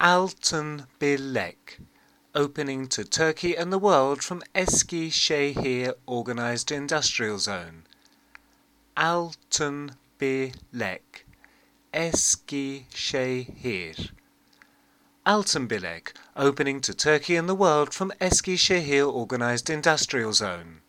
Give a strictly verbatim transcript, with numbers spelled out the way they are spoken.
Altın Bilek, opening to Turkey and the world from Eskişehir Organized Industrial Zone. Altın Bilek, Eskişehir. Altın Bilek, opening to Turkey and the world from Eskişehir Organized Industrial Zone.